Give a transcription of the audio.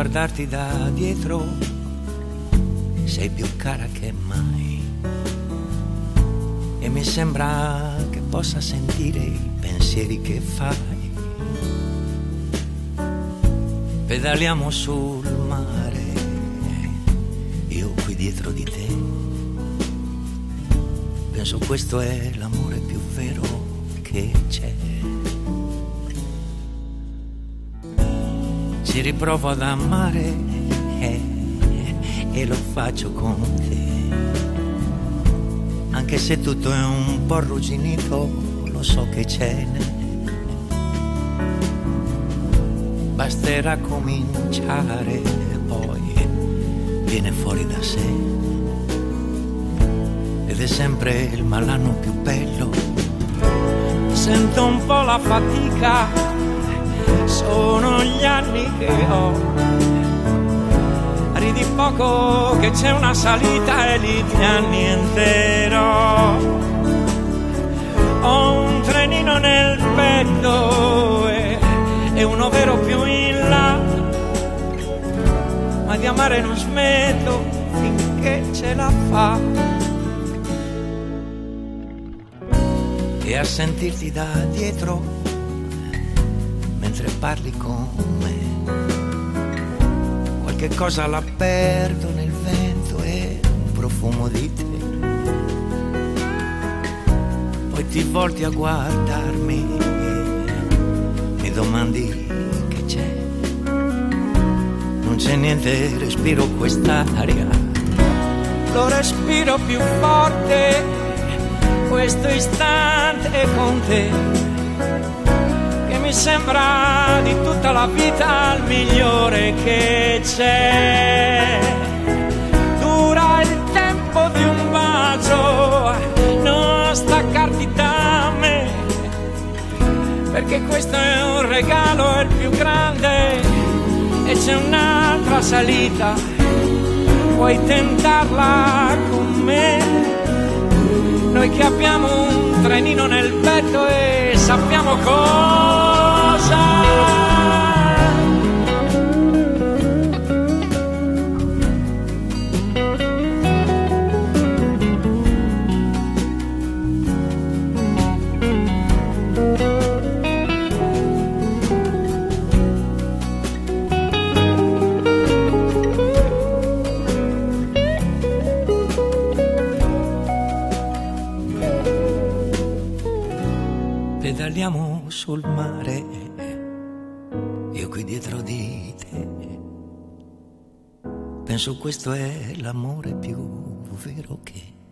guardarti da dietro sei più cara che mai, e mi sembra che possa sentire i pensieri che fai. Pedaliamo sul mare, io qui dietro di te. Penso questo è l'amore più vero che c'è. Ci riprovo ad amare e lo faccio con te. Anche se tutto è un po' arrugginito, lo so che c'è. Basterà cominciare, poi viene fuori da sé. Ed è sempre il malanno più bello. Sento un po' la fatica, sono gli anni che ho. Ridi poco che c'è una salita e lì ti annienterò. Ho un trenino nel petto e uno vero più in là, ma di amare non smetto finché ce la fa. E a sentirti da dietro mentre parli con me, qualche cosa la perdo nel vento e un profumo di te. Poi ti volti a guardarmi, mi domandi che c'è. Non c'è niente, respiro quest'aria, lo respiro più forte, questo istante con te, che mi sembra di tutta la vita il migliore che c'è. Dura il tempo di un bacio, non staccarti da me, perché questo è un regalo, è il più grande, e c'è un'altra salita, vuoi tentarla con me? Noi che abbiamo un trenino nel petto e sappiamo cosa. Pedaliamo sul mare, io qui dietro di te. Penso questo è l'amore più vero che